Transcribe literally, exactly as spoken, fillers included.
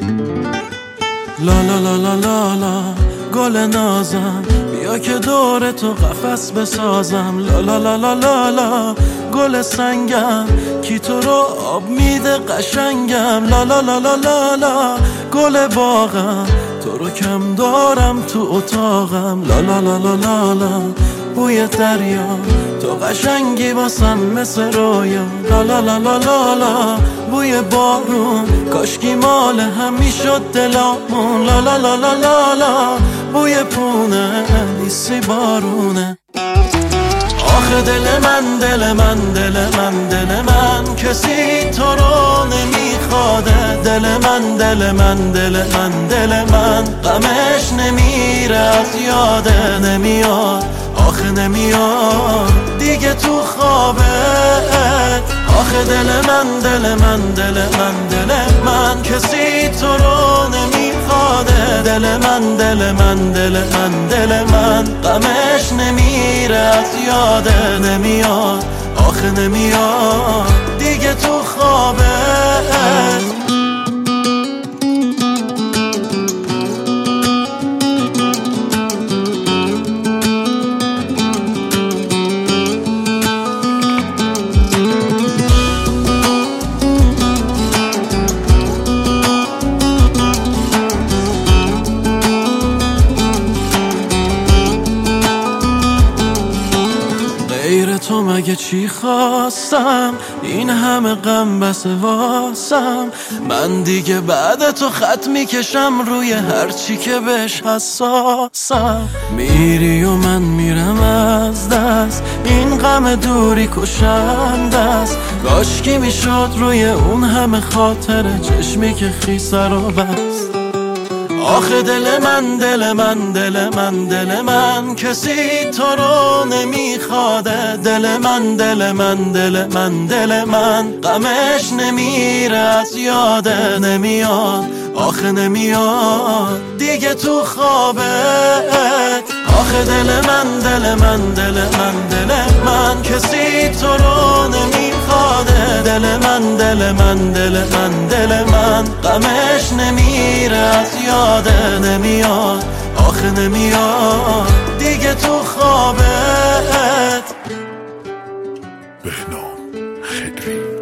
لا لا لا لا لا لا گل نازم، بیا که دور تو قفس بسازم. لا لا لا لا لا لا گل سنگم، کی تو رو آب میده قشنگم. لا لا لا لا لا لا گل باغم، تو رو کم دارم تو اتاقم. لا لا لا لا لا لا بوی دریا، تو قشنگی واسم مثل رویا. لا لا لا لا لا لا بوی بارون، کاشکی مال هم میشد دلامون. لا لا لا لا لا لا بوی پونه، نیستی بارونه. آخه دل من دل من دل من دل من کسی تو رو نمیخواده. دل من دل من دل من دل من غمش نمیره از یاده. نمیاد آخه نمیاد دیگه تو خوابه. آخه دل من دل من دل من دل من کسی تو رو نمیخواده. دل من دل من دل من دل من غمش نمیره از یاده. نمیاد آخه نمیاد دیگه تو خوابه. غیر تو مگه چی خواستم، این همه غم بس واسم. من دیگه بعد تو خط میکشم روی هرچی که بهش حساسم. میری و من میرم از دست، این غم دوری کشنده است. کاشکی میشد روی اون همه خاطر چشمی که خیسه رو بست. آخه دل من دل من دل من دل من کسی تو رو نمیخواده. دل من دل من دل من دل من غمش نمیره از یاده. نمیاد آخه نمیاد دیگه تو خوابه. آخه دل من دل من دل من دل من کسی تو رو نمیخواده. دل من دل من دل من دل من غمش نمیره از یاده. نمیاد آخه نمیاد دیگه تو خوابت. بهنام خدری.